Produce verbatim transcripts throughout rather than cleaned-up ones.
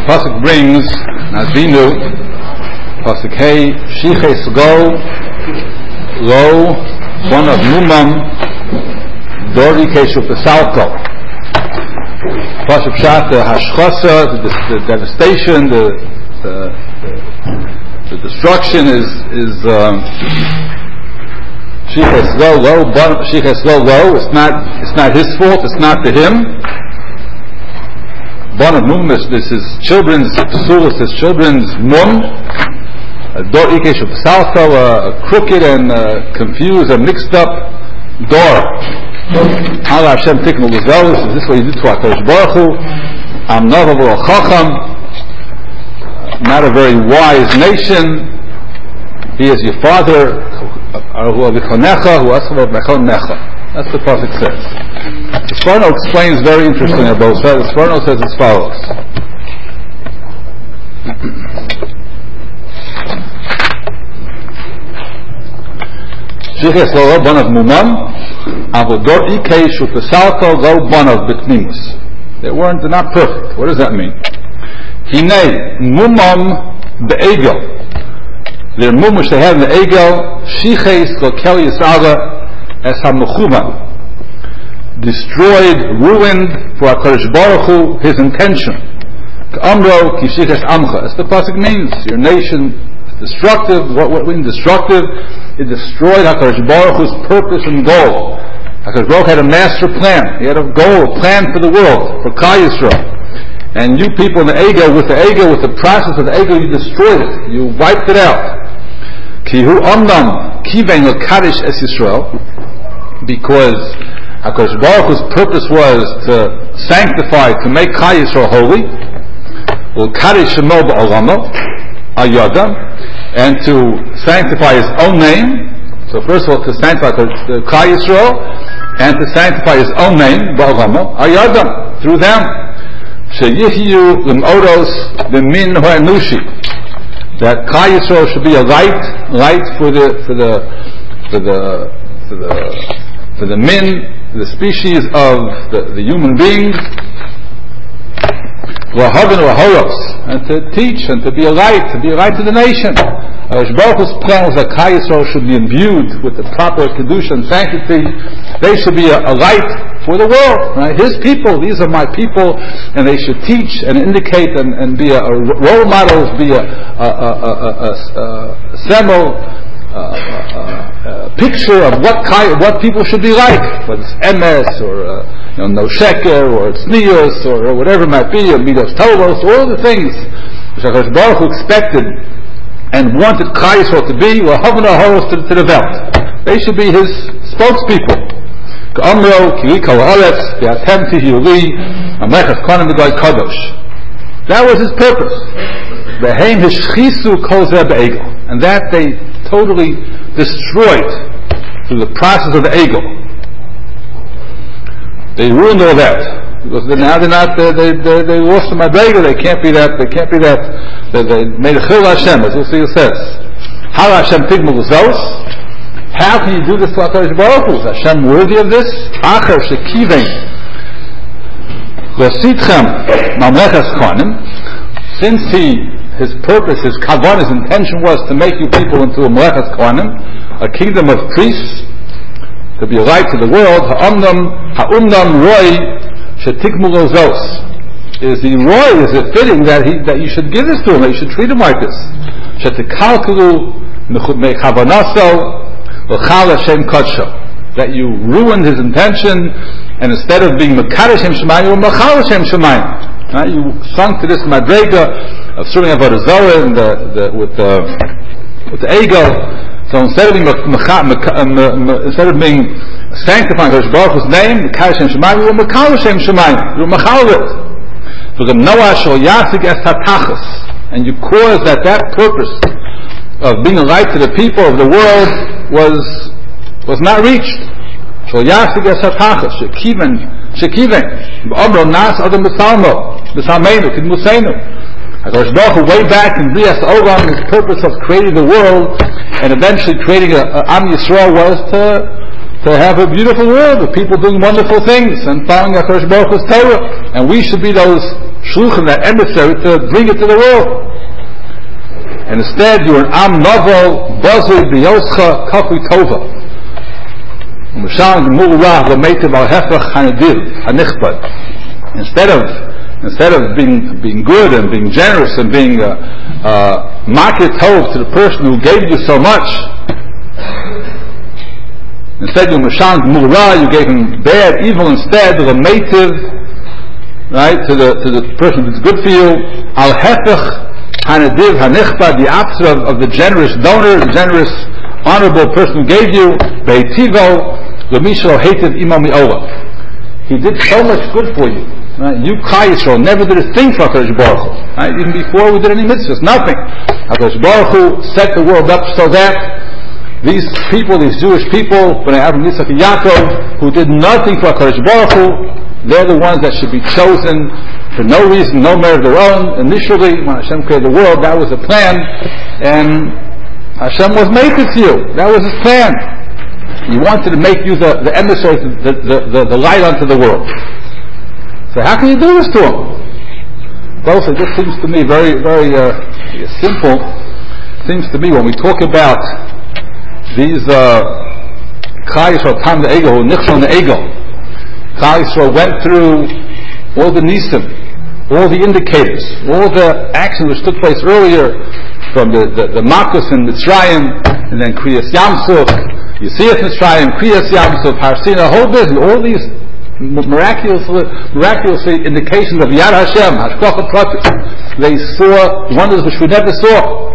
pasuk brings, as we knew, pasuk hey, shiches go, lo, son of Mumam, Dori Keshu Pesalko. Pasuk Pshat, the hashchasa, the, the devastation, the, the, the, the destruction is is um, shiches lo lo, shiches lo lo. It's not it's not his fault. It's not to him. Bon of Mum, this is children's psulas, his children's mum. Dor ikesh psalto, a crooked and uh, confused and mixed up door. Allah Hashem tiknu l'zos. Is this what you did to HaKadosh Baruch Hu? Am navav al chacham, not a very wise nation. He is your father. Who avichonecha, who asav mechonecha. That's what the prophet says. The Sforno explains very interestingly about that. The Sforno says as follows. Shiches lo bon of mumam, avodor ikei shupesalto lo bon of betnimus. They weren't, they're not perfect. What does that mean? Hinei mumam be'egel. Their mum which they had in the egel, shiches lo kel yisaga, as ha-mechuvan, destroyed, ruined for HaKadosh Baruch Hu, his intention. K'amro ki shiches amcha. As the pasuk means, your nation is destructive. What, what means destructive? It destroyed HaKadosh Baruch Hu's purpose and goal. HaKadosh Baruch Hu had a master plan. He had a goal, a plan for the world, for Klal Yisrael. And you people in the ego, with the ego, with the process of the ego, you destroyed it. You wiped it out. Ki hu amnam kiven l'kadish es Yisrael. Because HaKadosh Baruch Hu's purpose was to sanctify, to make Klal Yisrael holy, l'kadish shemo ba'olamo, ayada, and to sanctify his own name. So first of all, to sanctify the Klal Yisrael, and to sanctify his own name, ba'olamo, ayada, through them. Sheyihiyu l'modos l'min ha'enushi. That Klal Yisrael should be a light, light for the, for the, for the, for the, for the min, the species of the, the human beings, and to teach and to be a light, to be a light to the nation. HaKadosh Baruch Hu's plan was that Klal Yisrael should be imbued with the proper kedusha and sanctity. They should be a, a light for the world. Right? His people, these are my people, and they should teach and indicate and, and be a, a role models, be a, a, a, a, a, a symbol, a, a, a picture of what kind, what people should be like, whether it's M S or uh, you know, no sheker or tznius or, or whatever it might be, or midos tovos, all the things which HaKadosh Baruch Hu expected and wanted Klal Yisrael to be, were havana horos to, to the belt. They should be his spokespeople. K'amro kili kol haaretz v'atem tihiyuli amlechet kohanim v'goy kadosh. That was his purpose. V'heim hishchisu kol zeh be'egel, and that they totally destroyed through the process of the ego. They ruined all that. Because now they're not, they, they, they, they lost the madrega, they can't be that, they can't be that, they, they made a chil Hashem, as we'll see it says. How Hashem tigmul zos? How can you do this to HaKadosh Baruch Hu? Is Hashem worthy of this? Acher shekiven l'sitchem mamlechas kohanim. Since he, his purpose, his kavan, his intention was to make you people into a mamlechas kohanim, a kingdom of priests, to be a light to the world. Ha'umnam, ha'umnam roi shetikmul zos. Is he roy? Is it fitting that he that you should give this to him? That you should treat him like this? Shetikalkalu mechavanaso l'chal Hashem kadsho. That you ruined his intention, and instead of being mekadosh Hashem shemayim, you were mechal Hashem shemayim. Right? You sunk to this madrega of serving avodah zarah and the, the, with the with the ego. So instead of being instead of being sanctifying HaKadosh Baruch Hu's name, mekadosh Hashem shemayim, you were mechal Hashem shemayim. You were mechal it. So the Noah shall yasik es hatachas, and you caused that that purpose of being a light to the people of the world was was not reached. Shall yasik es hatachas shekiven shekiven b'omro nas adam b'salmo b'salmeinu kidmusenu. HaKadosh Baruch Hu way back in Brias Olam, his purpose of creating the world and eventually creating a, a Am Yisrael was to to have a beautiful world with people doing wonderful things and following HaKadosh Baruch Hu's Torah. And we should be those shluchim, that emissary, to bring it to the world. And instead, you're an Am Novel, Bazur, B'Yoscha, Kafui Tova. Instead of instead of being being good and being generous and being uh, uh, makir tov to the person who gave you so much, instead you mashang mura, you gave him bad, evil instead, the meitiv, right, to the to the person who's good for you. Al hefech hanadiv hanichba, the opposite of, of the generous donor, the generous, honorable person who gave you. Beitivo l'misho hated imam mi'ola. He did so much good for you. Right? You, Klal Yisrael, never did a thing for HaKadosh Baruch Hu. Right? Even before we did any mitzvahs, nothing. HaKadosh Baruch Hu set the world up so that these people, these Jewish people, Bnei Avraham, Yitzchak, and Yaakov, who did nothing for HaKadosh Baruch Hu, they're the ones that should be chosen for no reason, no merit of their own. Initially, when Hashem created the world, that was the plan, and Hashem was making to you. That was His plan. He wanted to make you the, the emissary, the, the, the, the light unto the world. So how can you do this to him? Well, so this seems to me very, very uh, simple. Seems to me when we talk about these Klal Yisrael, Tam the Egel, Nichshon the Egel, Klal Yisrael went through all the nisim, all the indicators, all the actions which took place earlier, from the the, the Makos and Mitzrayim, and then Kriyas Yamsuf, Yisiyas Mitzrayim, Kriyas Yamsuf, Har Sinai, the whole business, all these miraculously, miraculously indications of Yad Hashem, Hashgacha Pratis. They saw wonders which we never saw.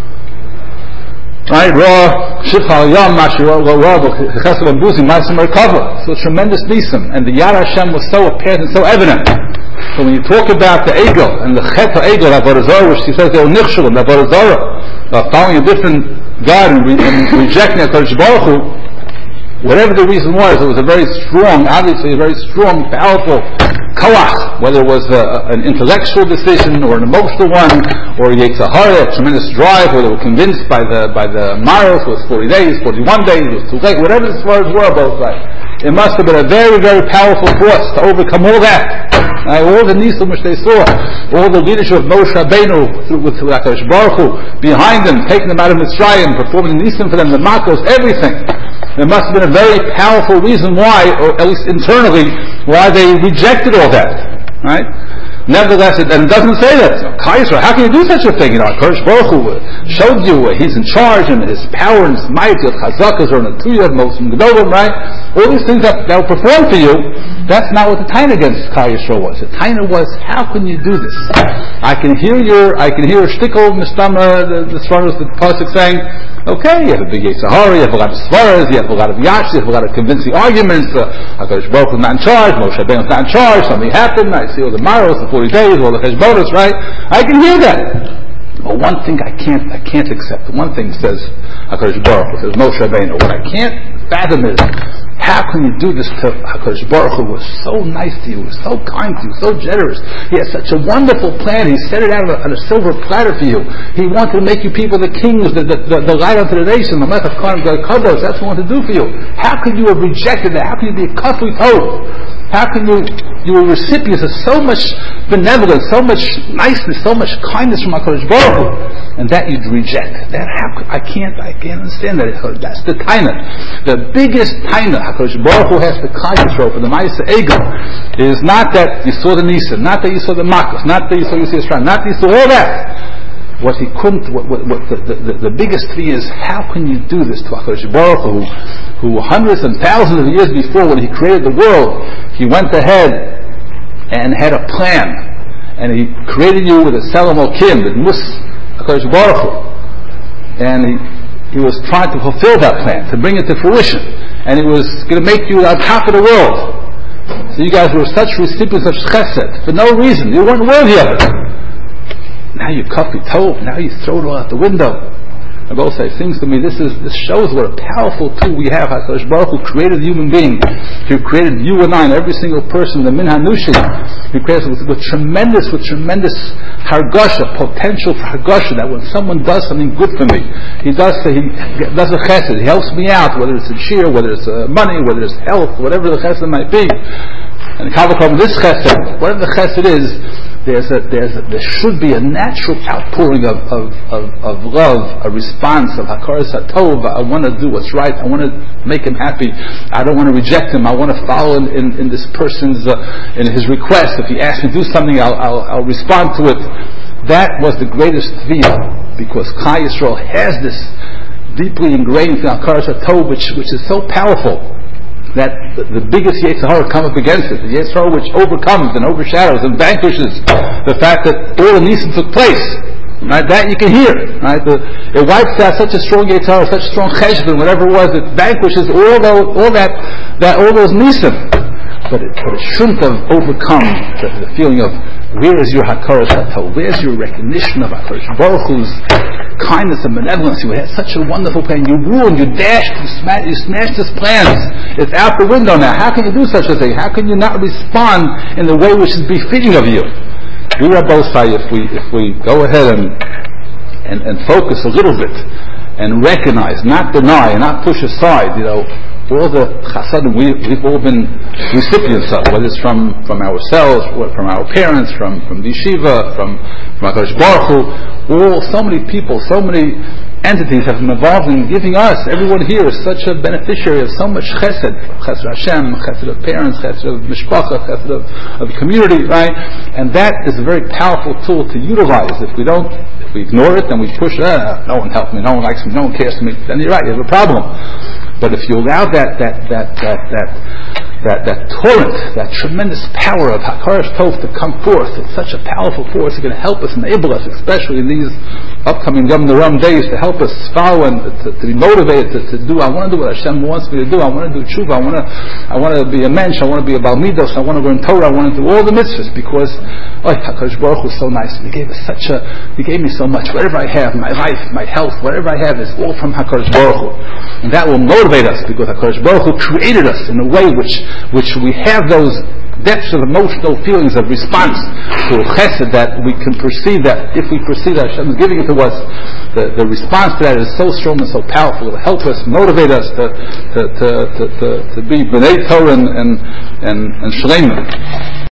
Right? Raw, Shifchal Yom, Mashir, Raw, Chesed and Buzim, Ma'asim Merkava. So tremendous nisim, and the Yad Hashem was so apparent and so evident. So when you talk about the Egel and the Chet HaEgel, Avodah Zarah, which he says they were Nichshulim, Avodah Zarah, following a different God and, re- and rejecting HaKadosh Baruch Hu, whatever the reason was, it was a very strong, obviously a very strong, powerful koach, whether it was a, an intellectual decision or an emotional one, or Yetzer Hara, a tremendous drive, where they were convinced by the by the Maros, it was forty days, forty-one days, it was too late, whatever the words were both right. It must have been a very, very powerful force to overcome all that. Uh, all the nisim which they saw, all the leadership of Moshe Rabbeinu through, with HaKadosh Baruch Hu behind them, taking them out of Mitzrayim, performing nisim for them, the makos, everything. There must have been a very powerful reason why, or at least internally, why they rejected all that. Right? Nevertheless, it, and it doesn't say that. So, Klal Yisrael, how can you do such a thing? You know, HaKadosh Baruch Hu showed you uh, He's in charge, and His power and His might, His chazakas are Natuya, Mosim Gedolim, right? All these things that, that were performed for you, that's not what the taina against Klal Yisrael was. The taina was, how can you do this? I can hear your, I can hear a shtickle, Mistama, the, the Svaras, the Pasuk saying, okay, you have a big Yetzer Hara, you have a lot of Svaras, you have a lot of Yash, you have a lot of convincing arguments, uh, HaKadosh Baruch Hu is not in charge, Moshe Rabbeinu is not in charge, something happened, I see all the Maros, the forty days, all the Cheshbonos, right? I can hear that. But one thing I can't, I can't accept. One thing says HaKadosh Baruch Hu, says Moshe Rabbeinu. What I can't fathom is, how can you do this to HaKadosh Baruch Hu, who was so nice to you, was so kind to you, so generous. He has such a wonderful plan. He set it out on a, on a silver platter for you. He wanted to make you people the kings, the, the, the, the light unto the nation, the Melech HaKohanim, the Kadosh. That's what he wanted to do for you. How could you have rejected that? How can you be a kafui tov? How can you, you were recipients of so much benevolence, so much niceness, so much kindness from HaKadosh Baruch Hu, and that you'd reject? That how, I can't, I can't understand that. That's the taina. The biggest taina HaKadosh Baruch Hu has to Klal Yisrael for the Ma'aseh Egel is not that you saw the Nisim, not that you saw the Makos, not that you saw Yisrael Yisrael, not that you saw all that. What he couldn't, what, what, what the, the, the biggest thing is, how can you do this to HaKadosh Baruch Hu, who hundreds and thousands of years before, when He created the world, He went ahead and had a plan, and He created you with a Selam Okim, with Mus HaKadosh Baruch Hu, and he, he was trying to fulfill that plan, to bring it to fruition, and He was going to make you on top of the world. So you guys were such recipients of chesed, for no reason, you weren't worthy of it. Now you kafui tov, now you throw it all out the window. I both say, seems to me this is this shows what a powerful tool we have. HaKadosh Baruch Hu created the human being. He created you and I and every single person, the Min Hanushi. He created us with, with tremendous, with tremendous hargasha, potential for hargasha, that when someone does something good for me, he does he does a chesed, he helps me out, whether it's a cheer, whether it's uh, money, whether it's health, whatever the chesed might be. And Kavakom, this chesed, whatever the chesed is, There's a, there's a, there should be a natural outpouring of, of, of, of love, a response of hakaras hatov. I want to do what's right. I want to make him happy. I don't want to reject him. I want to follow in, in, in this person's uh, in his request. If he asks me to do something, I'll, I'll, I'll respond to it. That was the greatest tviyah, because Klal Yisrael has this deeply ingrained in hakaras hatov, which which is so powerful, that the, the biggest Yetzer Hara come up against it, the Yetzer Hara which overcomes and overshadows and vanquishes the fact that all the Nisan took place, right? That you can hear, right? The, it wipes out such a strong Yetzer Hara, such strong Cheshvan, whatever it was, it vanquishes all, the, all that, that, all those Nisan. But it, but it shouldn't have overcome the, the feeling of, where is your hakaras hatov? Where's your recognition of HaKadosh Baruch Hu's kindness and benevolence? You had such a wonderful plan. You ruined, you dashed, you smashed, you smashed his plans. It's out the window now. How can you do such a thing? How can you not respond in the way which is befitting of you? We are both say, if we if we go ahead and, and and focus a little bit and recognize, not deny, and not push aside, you know, all the chasadim we, we've all been recipients of, whether it's from, from ourselves, from our parents, from, from the yeshiva, from, from HaKadosh Baruch Hu, all, so many people, so many entities have been involved in giving us, everyone here is such a beneficiary of so much chesed, chesed Hashem, chesed of parents, chesed of mishpacha, chesed of, of the community, right? And that is a very powerful tool to utilize. If we don't, if we ignore it, then we push it, ah, no one helps me, no one likes me, no one cares for me, then you're right, you have a problem. But if you allow that that that that that that, that torrent, that tremendous power of hakaras tov to come forth, it's such a powerful force. It's going to help us, enable us, especially in these upcoming Yom Noram days, to help us follow and to, to be motivated to, to do. I want to do what Hashem wants me to do. I want to do tshuva. I want to I want to be a mensch. I want to be a bal midos. I want to learn Torah. I want to do all the mitzvahs, because oh, HaKadosh Baruch Hu is so nice. He gave us such a He gave me so much. Whatever I have, my life, my health, whatever I have is all from HaKadosh Baruch Hu, and that will motivate us, because HaKadosh Baruch Hu created us in a way which which we have those depths of emotional feelings of response to chesed, that we can perceive that if we perceive that Hashem is giving it to us, the, the response to that is so strong and so powerful to help us, motivate us to to to to, to, to be b'nei Torah and and and, and shleimah.